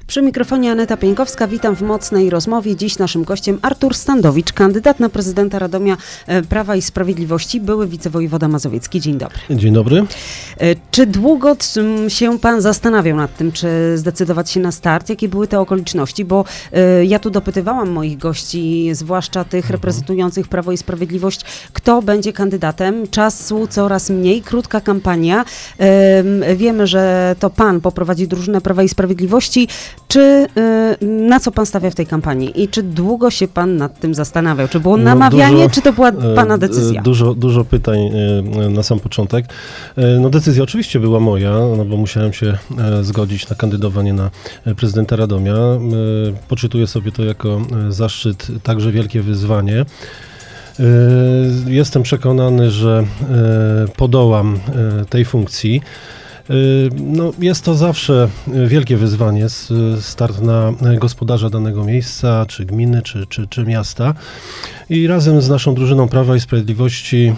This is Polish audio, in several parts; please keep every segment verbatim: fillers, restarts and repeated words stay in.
Przy mikrofonie Aneta Pieńkowska, witam w mocnej rozmowie. Dziś naszym gościem Artur Standowicz, kandydat na prezydenta Radomia Prawa i Sprawiedliwości, były wicewojewoda mazowiecki. Dzień dobry. Dzień dobry. Czy długo się pan zastanawiał nad tym, czy zdecydować się na start? Jakie były te okoliczności? Bo y, ja tu dopytywałam moich gości, zwłaszcza tych mhm. reprezentujących Prawo i Sprawiedliwość, kto będzie kandydatem. Czasu coraz mniej, krótka kampania. Y, wiemy, że to pan poprowadzi drużynę Prawa i Sprawiedliwości. Czy y, na co pan stawia w tej kampanii? I czy długo się pan nad tym zastanawiał? Czy było namawianie, no dużo, czy to była pana decyzja? Dużo, dużo pytań na sam początek. No decyzja oczywiście była moja, no bo musiałem się zgodzić na kandydowanie na prezydenta Radomia. Poczytuję sobie to jako zaszczyt, także wielkie wyzwanie. Jestem przekonany, że podołam tej funkcji. No, jest to zawsze wielkie wyzwanie, start na gospodarza danego miejsca, czy gminy, czy, czy, czy miasta. I razem z naszą drużyną Prawa i Sprawiedliwości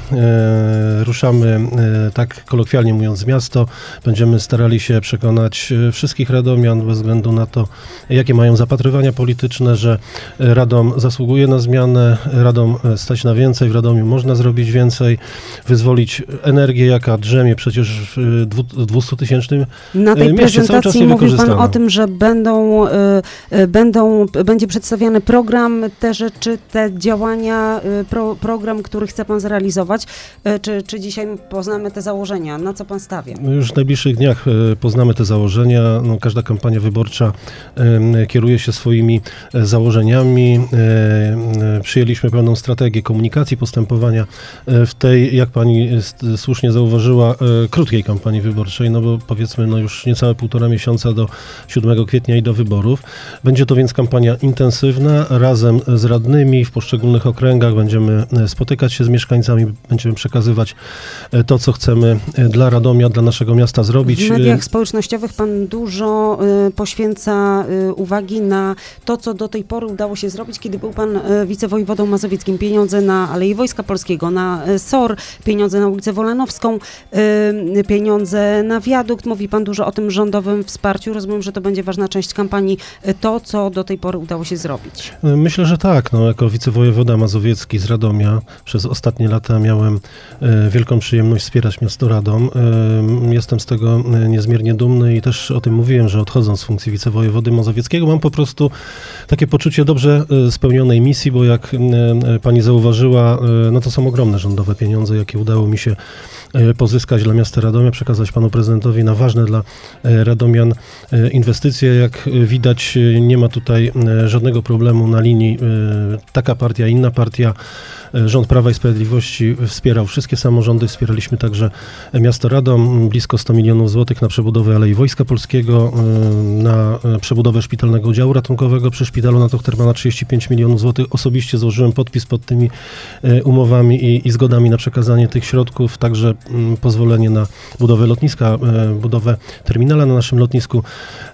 e, ruszamy, e, tak kolokwialnie mówiąc, miasto. Będziemy starali się przekonać wszystkich radomian, bez względu na to, jakie mają zapatrywania polityczne, że Radom zasługuje na zmianę, Radom stać na więcej, w Radomiu można zrobić więcej, wyzwolić energię, jaka drzemie przecież w dwustutysięcznym Na tej mieście. prezentacji mówił pan o tym, że będą, y, będą, będzie przedstawiany program, te rzeczy, te działania, Pro, program, który chce pan zrealizować. Czy, czy dzisiaj poznamy te założenia? Na co pan stawia? Już w najbliższych dniach poznamy te założenia. No, każda kampania wyborcza um, kieruje się swoimi założeniami. Um, przyjęliśmy pewną strategię komunikacji, postępowania w tej, jak pani słusznie zauważyła, um, krótkiej kampanii wyborczej, no bo powiedzmy no już niecałe półtora miesiąca do siódmego kwietnia i do wyborów. Będzie to więc kampania intensywna, razem z radnymi w poszczególnych okręgach, będziemy spotykać się z mieszkańcami, będziemy przekazywać to, co chcemy dla Radomia, dla naszego miasta zrobić. W mediach społecznościowych pan dużo y, poświęca y, uwagi na to, co do tej pory udało się zrobić, kiedy był pan y, wicewojewodą mazowieckim. Pieniądze na Aleję Wojska Polskiego, na y, S O R, pieniądze na ulicę Wolanowską, y, pieniądze na wiadukt. Mówi pan dużo o tym rządowym wsparciu. Rozumiem, że to będzie ważna część kampanii, y, to, co do tej pory udało się zrobić. Myślę, że tak. No, jako wicewojewoda mazowiecki z Radomia przez ostatnie lata miałem e, wielką przyjemność wspierać miasto Radom. E, jestem z tego e, niezmiernie dumny i też o tym mówiłem, że odchodząc z funkcji wicewojewody mazowieckiego mam po prostu takie poczucie dobrze e, spełnionej misji, bo jak e, pani zauważyła, e, no to są ogromne rządowe pieniądze, jakie udało mi się e, pozyskać dla miasta Radomia, przekazać panu prezydentowi na ważne dla e, radomian e, inwestycje. Jak widać, nie ma tutaj e, żadnego problemu na linii e, taka partia, inna partia. Rząd Prawa i Sprawiedliwości wspierał wszystkie samorządy, wspieraliśmy także miasto Radom, blisko sto milionów złotych na przebudowę Alei Wojska Polskiego, na przebudowę szpitalnego oddziału ratunkowego przy szpitalu na Tochtermana trzydzieści pięć milionów złotych. Osobiście złożyłem podpis pod tymi umowami i, i zgodami na przekazanie tych środków, także pozwolenie na budowę lotniska, budowę terminala na naszym lotnisku.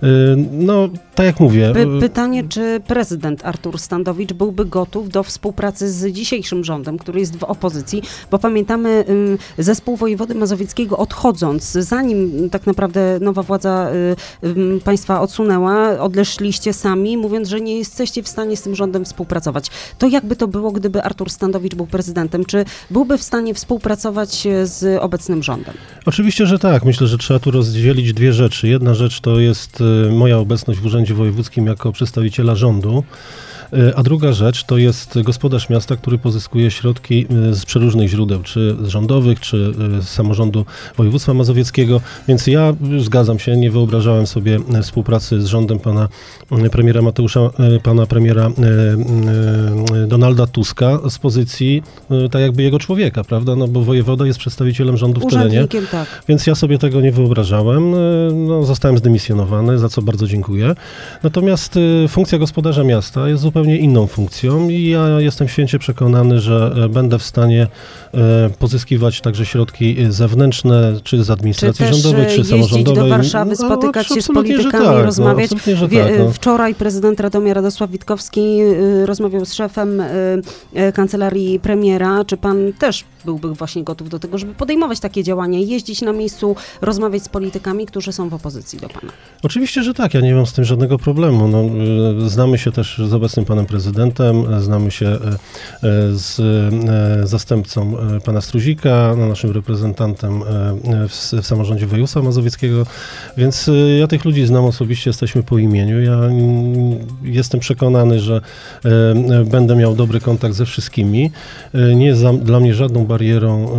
No, tak jak mówię. Py- pytanie, czy prezydent Artur Standowicz byłby gotów do współpracy z dzisiejszym rządem, który jest w opozycji, bo pamiętamy um, zespół wojewody mazowieckiego odchodząc, zanim tak naprawdę nowa władza um, państwa odsunęła, odeszliście sami, mówiąc, że nie jesteście w stanie z tym rządem współpracować. To jakby to było, gdyby Artur Standowicz był prezydentem? Czy byłby w stanie współpracować z obecnym rządem? Oczywiście, że tak. Myślę, że trzeba tu rozdzielić dwie rzeczy. Jedna rzecz to jest moja obecność w Urzędzie Wojewódzkim jako przedstawiciela rządu, a druga rzecz to jest gospodarz miasta, który pozyskuje środki z przeróżnych źródeł, czy z rządowych, czy z samorządu województwa mazowieckiego, więc ja zgadzam się, nie wyobrażałem sobie współpracy z rządem pana premiera Mateusza, pana premiera Donalda Tuska z pozycji tak jakby jego człowieka, prawda, no bo wojewoda jest przedstawicielem rządu w terenie, tak. Więc ja sobie tego nie wyobrażałem, no, zostałem zdymisjonowany, za co bardzo dziękuję, natomiast funkcja gospodarza miasta jest zupełnie zupełnie inną funkcją i ja jestem święcie przekonany, że będę w stanie pozyskiwać także środki zewnętrzne, czy z administracji czy rządowej, czy samorządowej. Jeździć do Warszawy, spotykać no, się z politykami, tak, rozmawiać. No, że Wie, tak, no. Wczoraj prezydent Radomia Radosław Witkowski y, rozmawiał z szefem y, y, kancelarii premiera. Czy pan też byłby właśnie gotów do tego, żeby podejmować takie działania, jeździć na miejscu, rozmawiać z politykami, którzy są w opozycji do pana? Oczywiście, że tak. Ja nie mam z tym żadnego problemu. No, y, znamy się też z obecnym panem prezydentem, y, znamy się y, y, z y, zastępcą y, pana Struzika, no, naszym reprezentantem y, y, w, w samorządzie województwa mazowieckiego, więc y, ja tych ludzi znam osobiście, jesteśmy po imieniu. Ja y, jestem przekonany, że y, y, będę miał dobry kontakt ze wszystkimi. Y, nie jest za, dla mnie żadną barierą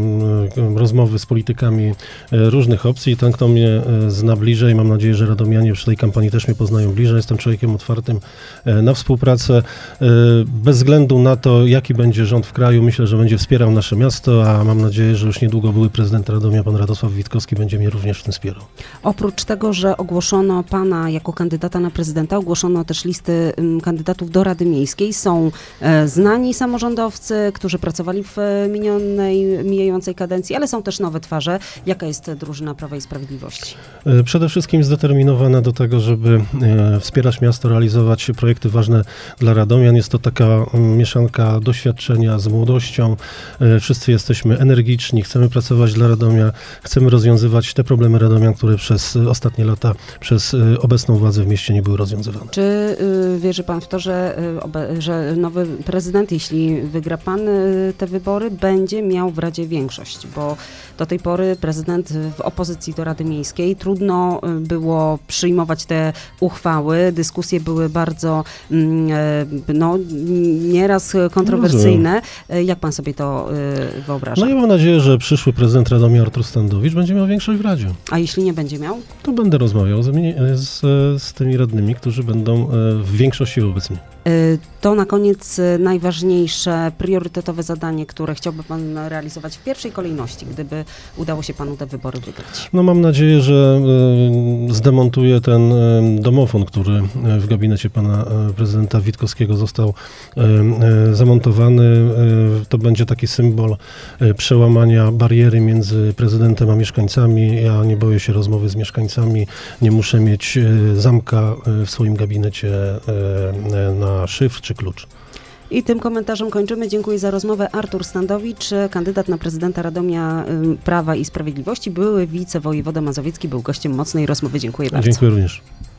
y, y, rozmowy z politykami y, różnych opcji. Ten, kto mnie y, zna bliżej, mam nadzieję, że radomianie przy tej kampanii też mnie poznają bliżej. Jestem człowiekiem otwartym y, na współpracę. Y, bez względu na to, jaki będzie rząd w kraju, myślę, że będzie wspierał nasze miasto, a mam nadzieję, że już niedługo były prezydent Radomia, pan Radosław Witkowski, będzie mnie również w tym wspierał. Oprócz tego, że ogłoszono pana jako kandydata na prezydenta, ogłoszono też listy um, kandydatów do Rady Miejskiej. Są e, znani samorządowcy, którzy pracowali w e, minionej, mijającej kadencji, ale są też nowe twarze. Jaka jest drużyna Prawa i Sprawiedliwości? Y, przede wszystkim zdeterminowana do tego, żeby y, wspierać miasto, realizować projekty ważne dla radomian. Jest to taka y, mieszanka doświadczenia z młodością. Y, wszyscy jesteśmy energiczni, chcemy pracować dla Radomia, chcemy rozwiązywać te problemy radomian, które przez y, ostatnie lata przez y, obecną władzę w mieście nie były rozwiązywane. Czy y, wierzy pan w to, że, y, obe, że nowy prezydent, jeśli wygra pan y, te wybory, będzie miał w Radzie większość? Bo do tej pory prezydent w opozycji do Rady Miejskiej, trudno y, było przyjmować te uchwały, dyskusje były bardzo mm, y, no, nieraz kontrowersyjne. Y, Jak pan sobie to y, wyobraża? No i mam nadzieję, że przyszły prezydent Radomia Artur Standowicz będzie miał większość w Radzie. A jeśli nie będzie miał? To będę rozmawiał z, z, z tymi radnymi, którzy będą w większości wobec mnie. Y, To na koniec y, najważniejsze, priorytetowe zadanie, które chciałby pan realizować w pierwszej kolejności, gdyby udało się panu te wybory wygrać. No mam nadzieję, że y, zdemontuję ten y, domofon, który y, w gabinecie pana y, prezydenta Witkowskiego został y, y, zamontowany. Y, to będzie taki symbol y, przełamania bariery między prezydentem a mieszkańcami. Ja nie boję się rozmowy z mieszkańcami, nie muszę mieć y, zamka y, w swoim gabinecie y, y, na szyfr czy klucz. I tym komentarzem kończymy. Dziękuję za rozmowę. Artur Standowicz, kandydat na prezydenta Radomia y, Prawa i Sprawiedliwości, były wicewojewoda mazowiecki, był gościem Mocnej Rozmowy. Dziękuję bardzo. Dziękuję również.